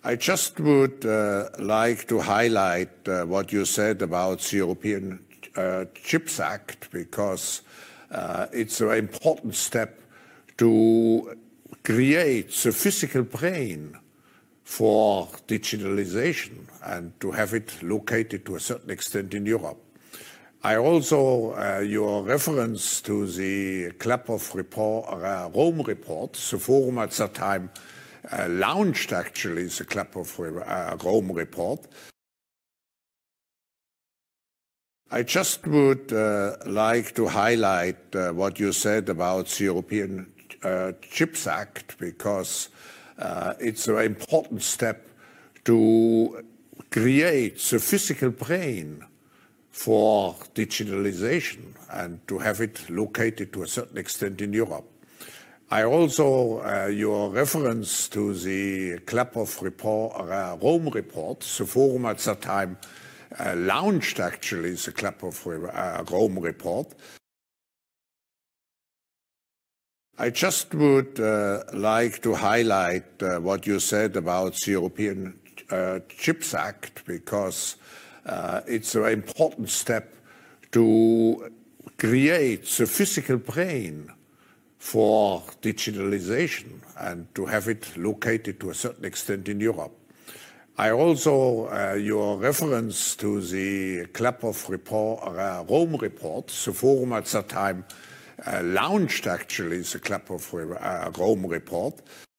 I just would like to highlight what you said about the European Chips Act, because it's an important step to create the physical brain for digitalization and to have it located to a certain extent in Europe. I also, your reference to the Klaprow report, Rome report, the forum at that time launched actually the Klaprow Rome report. I just would like to highlight what you said about the European Chips Act, because it's an important step to create the physical brain for digitalization and to have it located to a certain extent in Europe. I also, your reference to the Klaprow report, Rome report, the forum at that time launched actually the Klaprow Rome report. I just would like to highlight what you said about the European Chips Act, because it's an important step to create the physical brain for digitalization and to have it located to a certain extent in Europe. I also, your reference to the Klaprow report, Rome report, the forum at that time launched actually the Klaprow Rome report.